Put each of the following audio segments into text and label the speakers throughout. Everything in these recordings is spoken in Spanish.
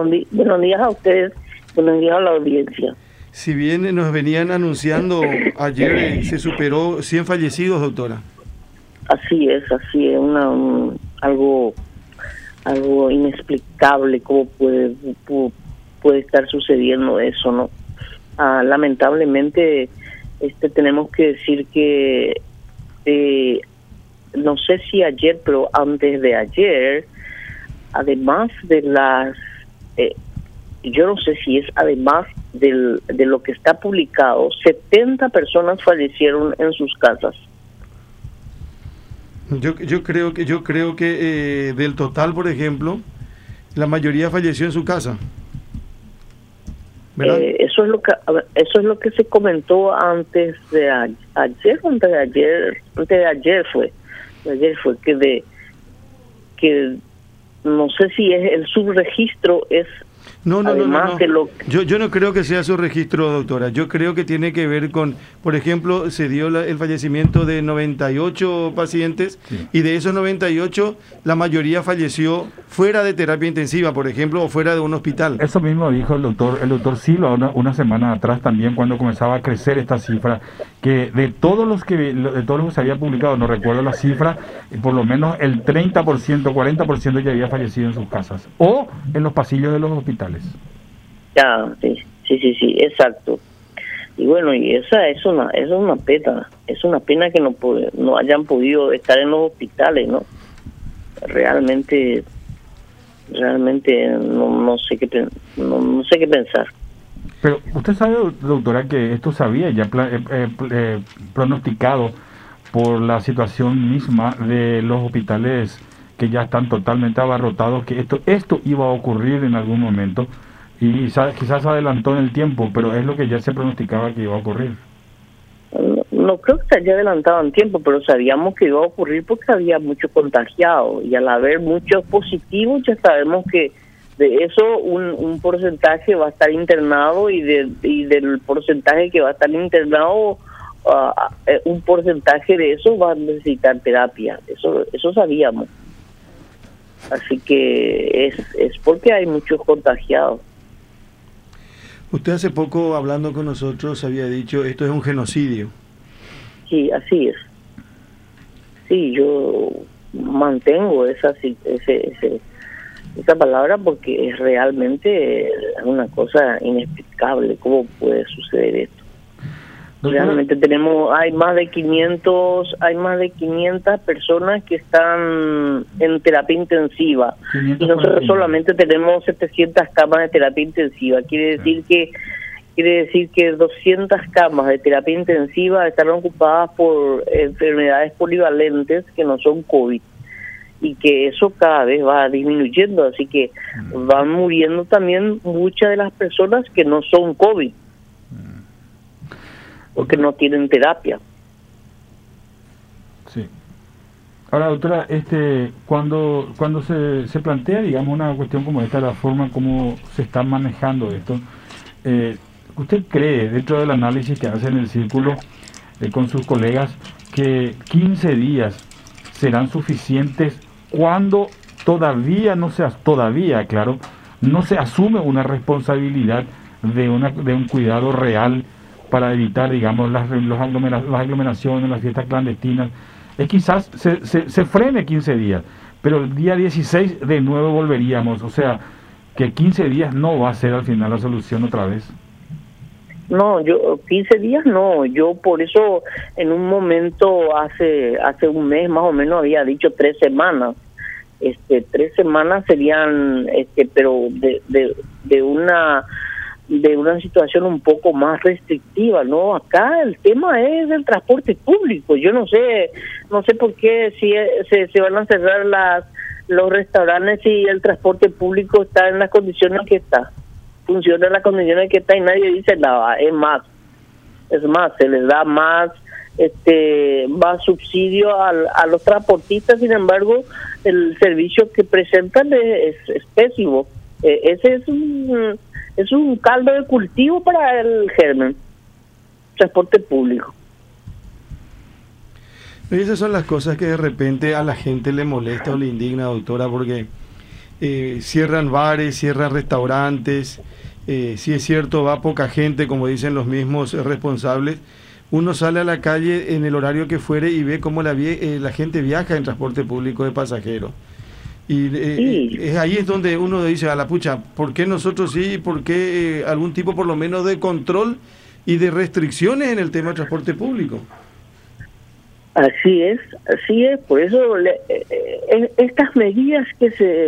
Speaker 1: buenos días a ustedes, buenos días a la audiencia.
Speaker 2: Si bien nos venían anunciando ayer, se superó 100 fallecidos, doctora.
Speaker 1: Así es, algo inexplicable cómo puede estar sucediendo eso, ¿no? Lamentablemente, tenemos que decir que no sé si ayer, pero antes de ayer, además de yo no sé si es además de lo que está publicado, 70 personas fallecieron en sus casas.
Speaker 2: Yo creo que del total, por ejemplo, la mayoría falleció en su casa, ¿verdad?
Speaker 1: Eso es lo que se comentó antes de ayer fue que no sé si es el subregistro es.
Speaker 2: No. Yo no creo que sea su registro, doctora. Yo creo que tiene que ver con, por ejemplo, se dio el fallecimiento de 98 pacientes, sí, y de esos 98, la mayoría falleció fuera de terapia intensiva, por ejemplo, o fuera de un hospital.
Speaker 3: Eso mismo dijo el doctor Silva una semana atrás también, cuando comenzaba a crecer esta cifra, que de todos los que se había publicado, no recuerdo la cifra, por lo menos el 30%, 40% ya había fallecido en sus casas o en los pasillos de los hospitales.
Speaker 1: Ya, sí, exacto. Y bueno, y esa es una pena que no hayan podido estar en los hospitales, ¿no? Realmente no sé qué pensar.
Speaker 3: Pero usted sabe, doctora, que esto se había ya pronosticado por la situación misma de los hospitales que ya están totalmente abarrotados, que esto iba a ocurrir en algún momento, y quizás adelantó en el tiempo, pero es lo que ya se pronosticaba que iba a ocurrir.
Speaker 1: No creo que se haya adelantado en tiempo, pero sabíamos que iba a ocurrir porque había muchos contagiados, y al haber muchos positivos ya sabemos que de eso un porcentaje va a estar internado, y del porcentaje que va a estar internado, un porcentaje de eso va a necesitar terapia. Eso sabíamos. Así que es porque hay muchos contagiados.
Speaker 2: Usted hace poco, hablando con nosotros, había dicho, esto es un genocidio.
Speaker 1: Sí, así es. Sí, yo mantengo esa palabra porque es realmente una cosa inexplicable. ¿Cómo puede suceder esto? Realmente hay más de 500 personas que están en terapia intensiva, y nosotros solamente tenemos 700 camas de terapia intensiva. Quiere decir que 200 camas de terapia intensiva están ocupadas por enfermedades polivalentes que no son COVID, y que eso cada vez va disminuyendo, así que van muriendo también muchas de las personas que no son COVID, porque no tienen terapia.
Speaker 3: Sí. Ahora, doctora, cuando se plantea, digamos, una cuestión como esta, la forma como se está manejando esto, ¿usted cree, dentro del análisis que hace en el círculo con sus colegas, que 15 días serán suficientes cuando todavía no se asume una responsabilidad de un cuidado real para evitar, digamos, las aglomeraciones, las fiestas clandestinas? Quizás se frene 15 días, pero el día 16 de nuevo volveríamos. O sea, que 15 días no va a ser al final la solución otra vez.
Speaker 1: No, 15 días no. Yo por eso en un momento hace un mes más o menos había dicho 3 semanas. 3 semanas serían, pero de una situación un poco más restrictiva, ¿no? Acá el tema es el transporte público. Yo no sé por qué si se van a cerrar los restaurantes si el transporte público está en las condiciones que está. Funciona en las condiciones que está y nadie dice nada. Es más, se les da más subsidio a los transportistas. Sin embargo, el servicio que presentan es pésimo. Ese es un caldo de cultivo para el germen, transporte público.
Speaker 2: Y esas son las cosas que de repente a la gente le molesta o le indigna, doctora, porque cierran bares, cierran restaurantes, si es cierto va poca gente, como dicen los mismos responsables. Uno sale a la calle en el horario que fuere y ve cómo la gente viaja en transporte público de pasajeros. Y ahí es donde uno dice, a la pucha, ¿por qué nosotros sí? ¿Por qué algún tipo por lo menos de control y de restricciones en el tema de transporte público?
Speaker 1: Así es, por eso estas medidas que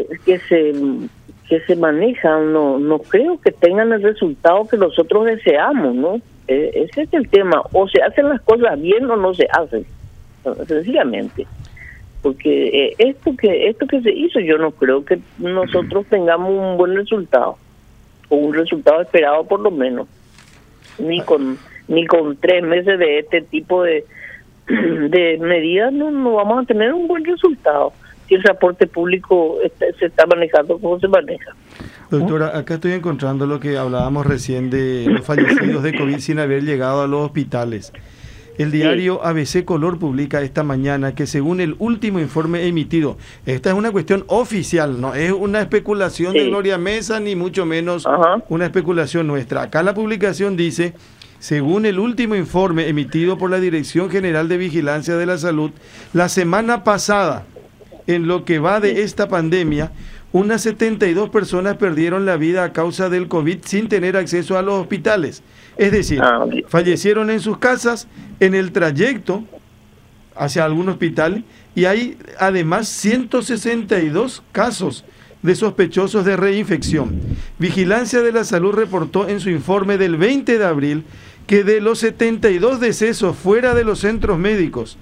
Speaker 1: se manejan no creo que tengan el resultado que nosotros deseamos, ¿no? Ese es el tema, o se hacen las cosas bien o no se hacen, sencillamente. Porque esto que se hizo, yo no creo que nosotros tengamos un buen resultado, o un resultado esperado por lo menos, ni con 3 meses de este tipo de medidas no vamos a tener un buen resultado si el transporte público se está manejando como se maneja.
Speaker 2: Doctora, acá estoy encontrando lo que hablábamos recién de los fallecidos de COVID sin haber llegado a los hospitales. El diario ABC Color publica esta mañana que según el último informe emitido, esta es una cuestión oficial, no es una especulación de Gloria Mesa, ni mucho menos una especulación nuestra. Acá la publicación dice, según el último informe emitido por la Dirección General de Vigilancia de la Salud, la semana pasada, en lo que va de esta pandemia, unas 72 personas perdieron la vida a causa del COVID sin tener acceso a los hospitales. Es decir, fallecieron en sus casas, en el trayecto hacia algún hospital, y hay además 162 casos de sospechosos de reinfección. Vigilancia de la Salud reportó en su informe del 20 de abril que de los 72 decesos fuera de los centros médicos,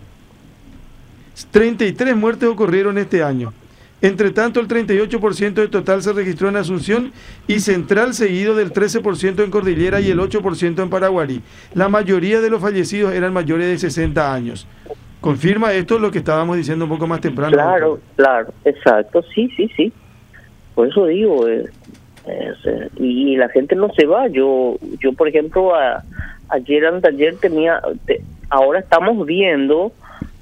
Speaker 2: 33 muertes ocurrieron este año. Entre tanto, el 38% del total se registró en Asunción y Central, seguido del 13% en Cordillera y el 8% en Paraguarí. La mayoría de los fallecidos eran mayores de 60 años. ¿Confirma esto lo que estábamos diciendo un poco más temprano?
Speaker 1: Claro, exacto, sí. Por eso digo, y la gente no se va. Yo por ejemplo, anteayer ahora estamos viendo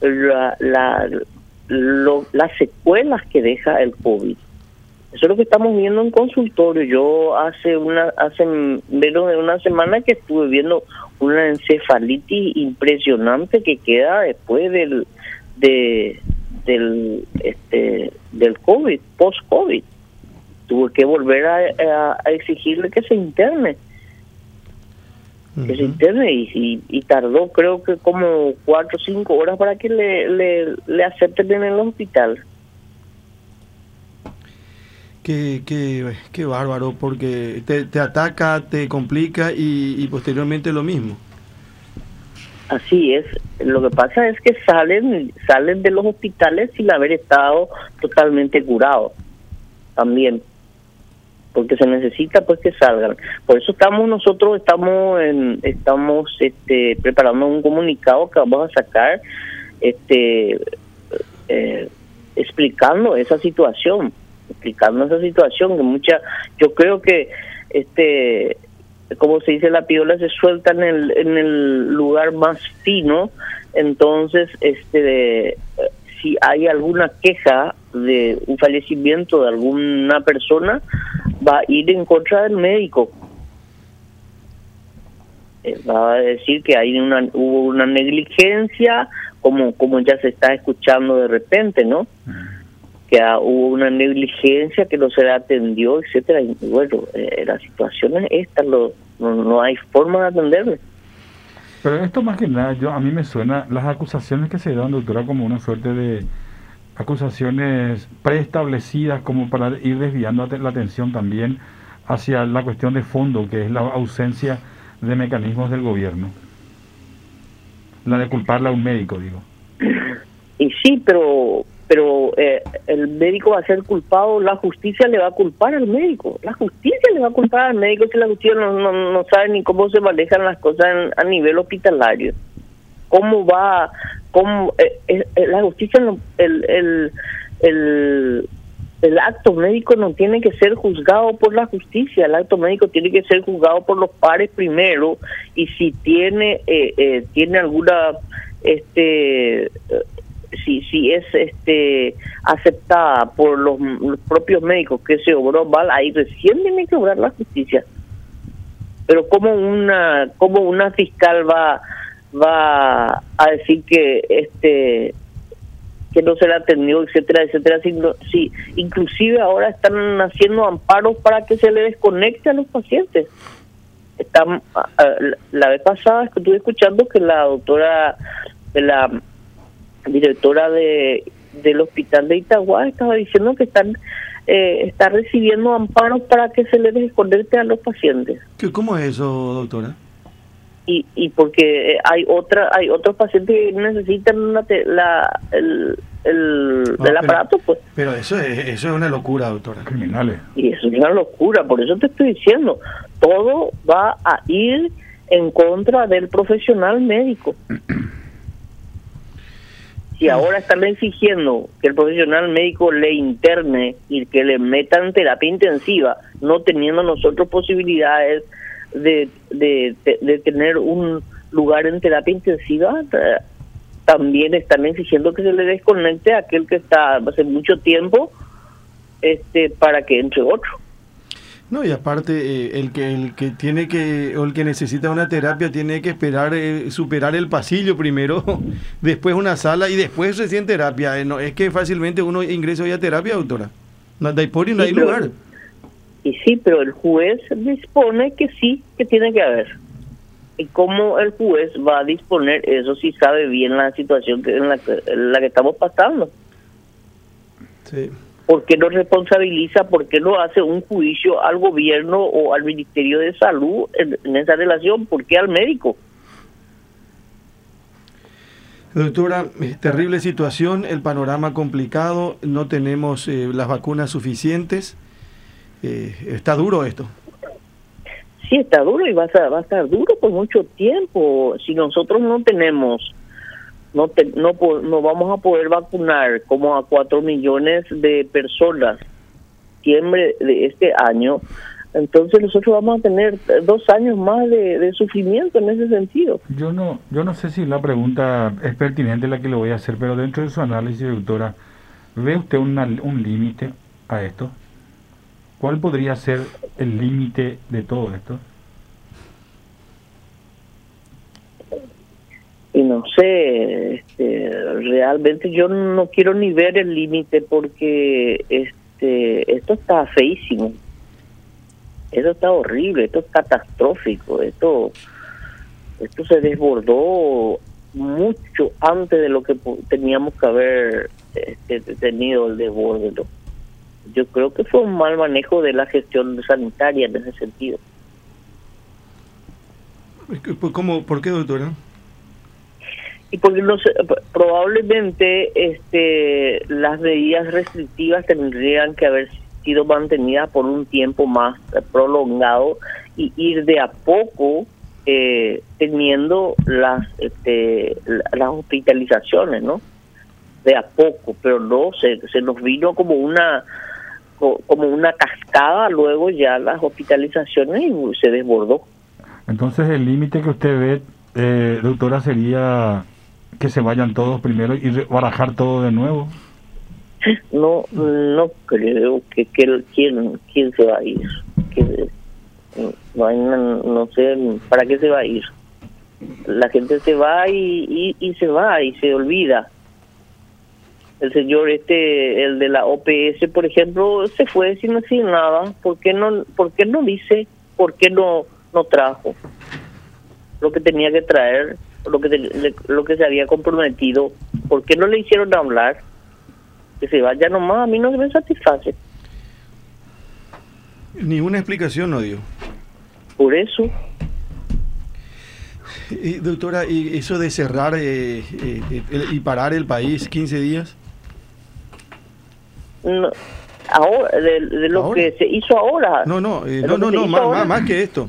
Speaker 1: las secuelas que deja el COVID. Eso es lo que estamos viendo en consultorio. Yo hace menos de una semana que estuve viendo una encefalitis impresionante que queda después del COVID, post-COVID. Tuve que volver a exigirle que se interne. Que se interne y tardó creo que como 4 o 5 horas para que le acepten en el hospital.
Speaker 2: Qué bárbaro, porque te ataca, te complica y posteriormente lo mismo.
Speaker 1: Así es. Lo que pasa es que salen de los hospitales sin haber estado totalmente curados también, porque se necesita pues que salgan. Por eso nosotros estamos preparando un comunicado que vamos a sacar explicando esa situación que yo creo que como se dice, la piola se suelta en el lugar más fino. Entonces si hay alguna queja de un fallecimiento de alguna persona, va a ir en contra del médico. Va a decir que hubo una negligencia, como ya se está escuchando de repente, ¿no? Que hubo una negligencia, que no se le atendió, etcétera. Y bueno, la situación es esta, no hay forma de atenderle.
Speaker 3: Pero esto más que nada, a mí me suena las acusaciones que se dan, doctora, como una suerte de acusaciones preestablecidas, como para ir desviando la atención también hacia la cuestión de fondo, que es la ausencia de mecanismos del gobierno. La de culparle a un médico, digo.
Speaker 1: Y sí, pero el médico va a ser culpado, la justicia le va a culpar al médico. La justicia le va a culpar al médico si la justicia no sabe ni cómo se manejan las cosas a nivel hospitalario. La justicia, el acto médico no tiene que ser juzgado por la justicia, el acto médico tiene que ser juzgado por los pares primero, y si tiene alguna si es aceptada por los propios médicos que se obró mal, ahí recién tiene que obrar la justicia. Pero como una fiscal va a decir que no se le atendió, etcétera, etcétera. Si inclusive ahora están haciendo amparos para que se le desconecte a los pacientes. La vez pasada estuve escuchando que la directora del hospital de Itagua estaba diciendo que está recibiendo amparos para que se le desconecte a los pacientes.
Speaker 2: ¿Cómo es eso, doctora?
Speaker 1: Y porque hay otros pacientes que necesitan el aparato, pues.
Speaker 2: Pero eso es una locura, doctora.
Speaker 3: Criminales.
Speaker 1: Y eso es una locura, por eso te estoy diciendo, todo va a ir en contra del profesional médico. Si ahora están exigiendo que el profesional médico le interne y que le metan terapia intensiva, no teniendo nosotros posibilidades de tener un lugar en terapia intensiva, también están exigiendo que se le desconecte a aquel que está hace mucho tiempo para que entre otro.
Speaker 2: No, y aparte el que tiene que, o el que necesita una terapia tiene que esperar superar el pasillo primero, después una sala y después recién terapia. No es que fácilmente uno ingresa hoy a terapia, doctora. No hay lugar.
Speaker 1: Y sí, pero el juez dispone que sí, que tiene que haber. ¿Y cómo el juez va a disponer eso si sabe bien la situación en la que estamos pasando?
Speaker 2: Sí.
Speaker 1: ¿Por qué no responsabiliza, por qué no hace un juicio al gobierno o al Ministerio de Salud en esa relación? ¿Por qué al médico?
Speaker 2: Doctora, terrible situación, el panorama complicado, no tenemos las vacunas suficientes. Está duro esto.
Speaker 1: Sí, está duro y va a estar duro por mucho tiempo. Si nosotros no tenemos, no vamos a poder vacunar como a 4 millones de personas septiembre de este año, entonces nosotros vamos a tener 2 años más de sufrimiento en ese sentido.
Speaker 3: Yo no sé si la pregunta es pertinente la que le voy a hacer, pero dentro de su análisis, doctora, ¿ve usted un límite a esto? ¿Cuál podría ser el límite de todo esto?
Speaker 1: Y no sé, realmente yo no quiero ni ver el límite porque esto está feísimo, esto está horrible, esto es catastrófico, esto se desbordó mucho antes de lo que teníamos que haber tenido el desborde. Yo creo que fue un mal manejo de la gestión sanitaria en ese sentido.
Speaker 2: ¿Por qué, doctora?
Speaker 1: Y porque no sé, probablemente las medidas restrictivas tendrían que haber sido mantenidas por un tiempo más prolongado y ir de a poco teniendo las hospitalizaciones, ¿no? De a poco, pero no se nos vino como una cascada luego ya las hospitalizaciones y se desbordó.
Speaker 3: Entonces el límite que usted ve, doctora, sería que se vayan todos primero y barajar todo de nuevo.
Speaker 1: No creo que quién se va a ir. No sé para qué se va a ir. La gente se va y se va y se olvida. El señor el de la OPS, por ejemplo, se fue sin decir nada. ¿Por qué no dice? ¿Por qué no trajo lo que tenía que traer, lo que se había comprometido? ¿Por qué no le hicieron hablar? Que se vaya nomás, a mí no me satisface.
Speaker 2: Ninguna explicación no dio.
Speaker 1: Por eso.
Speaker 2: Doctora, ¿y eso de cerrar y parar el país 15 días?
Speaker 1: No, ahora, de lo ¿ahora? Que se hizo ahora.
Speaker 2: No, más que esto.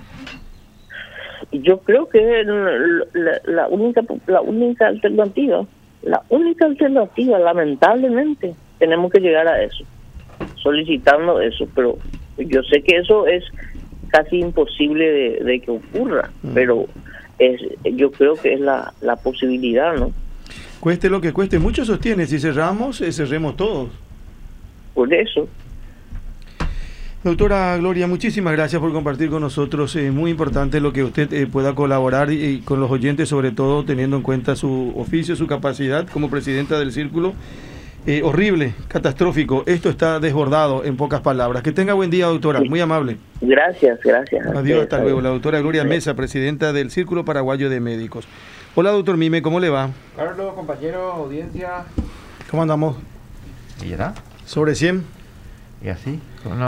Speaker 1: Yo creo que la única alternativa, lamentablemente, tenemos que llegar a eso, solicitando eso, pero yo sé que eso es casi imposible de que ocurra, pero yo creo que es la posibilidad, ¿no?
Speaker 2: Cueste lo que cueste. Muchos sostienen, si cerramos, cerremos todos.
Speaker 1: Por eso.
Speaker 2: Doctora Gloria, muchísimas gracias por compartir con nosotros. Es muy importante lo que usted pueda colaborar y con los oyentes, sobre todo teniendo en cuenta su oficio, su capacidad como presidenta del Círculo. Horrible, catastrófico. Esto está desbordado, en pocas palabras. Que tenga buen día, doctora. Muy amable.
Speaker 1: Gracias.
Speaker 2: Adiós, hasta luego. La doctora Gloria Mesa, presidenta del Círculo Paraguayo de Médicos. Hola, doctor Mime, ¿cómo le va?
Speaker 4: Carlos, compañero, audiencia.
Speaker 2: ¿Cómo andamos?
Speaker 4: ¿Y ya está?
Speaker 2: ¿Sobre 100?
Speaker 4: ¿Y así?